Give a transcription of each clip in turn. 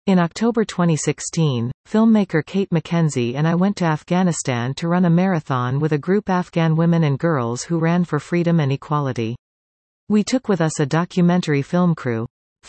In October 2016, filmmaker Kate McKenzie and I went to Afghanistan to run a marathon with a group Afghan women and girls who ran for freedom and equality. We took with us a documentary film crew.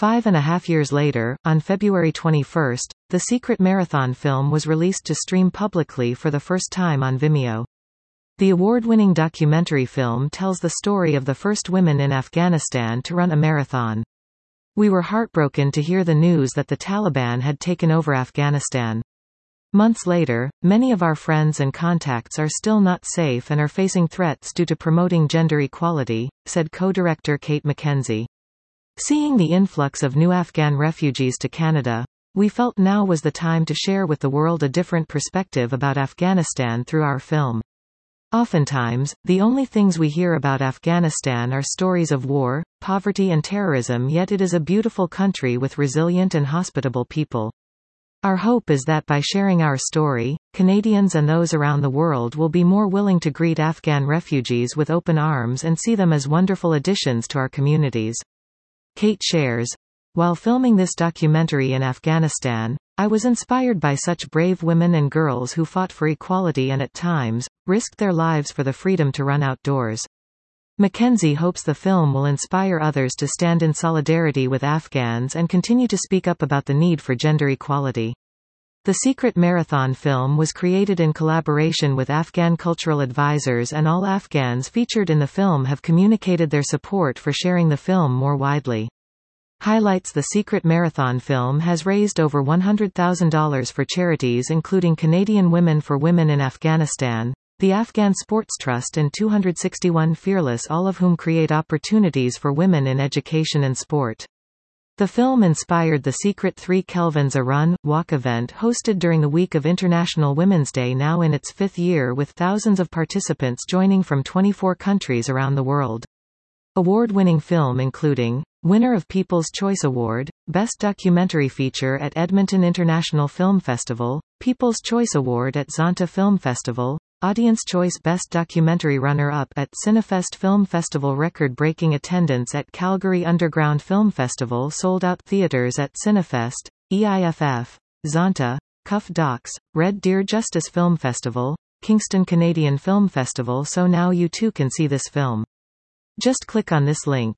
5.5 years later, on February 21, the Secret Marathon film was released to stream publicly for the first time on Vimeo. The award-winning documentary film tells the story of the first women in Afghanistan to run a marathon. We were heartbroken to hear the news that the Taliban had taken over Afghanistan. Months later, many of our friends and contacts are still not safe and are facing threats due to promoting gender equality, said co-director Kate McKenzie. Seeing the influx of new Afghan refugees to Canada, we felt now was the time to share with the world a different perspective about Afghanistan through our film. Oftentimes, the only things we hear about Afghanistan are stories of war, poverty and terrorism, yet it is a beautiful country with resilient and hospitable people. Our hope is that by sharing our story, Canadians and those around the world will be more willing to greet Afghan refugees with open arms and see them as wonderful additions to our communities. Kate shares, "While filming this documentary in Afghanistan, I was inspired by such brave women and girls who fought for equality and at times, risked their lives for the freedom to run outdoors." McKenzie hopes the film will inspire others to stand in solidarity with Afghans and continue to speak up about the need for gender equality. The Secret Marathon film was created in collaboration with Afghan cultural advisors, and all Afghans featured in the film have communicated their support for sharing the film more widely. Highlights: the Secret Marathon film has raised over $100,000 for charities including Canadian Women for Women in Afghanistan, the Afghan Sports Trust and 261 Fearless, all of whom create opportunities for women in education and sport. The film inspired the Secret 3 Kelvins, a run-walk event hosted during the week of International Women's Day, now in its 5th year, with thousands of participants joining from 24 countries around the world. Award-winning film including winner of People's Choice Award, Best Documentary Feature at Edmonton International Film Festival, People's Choice Award at Zonta Film Festival, Audience Choice Best Documentary runner-up at Cinefest Film Festival, record-breaking attendance at Calgary Underground Film Festival, sold-out theaters at Cinefest, EIFF, Zonta, Cuff Docs, Red Deer Justice Film Festival, Kingston Canadian Film Festival. So now you too can see this film. Just click on this link.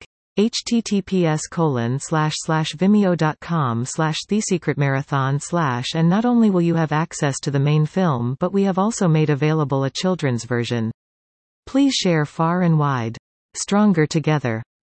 https://vimeo.com/thesecretmarathon/ and not only will you have access to the main film, but we have also made available a children's version. Please share far and wide. Stronger together.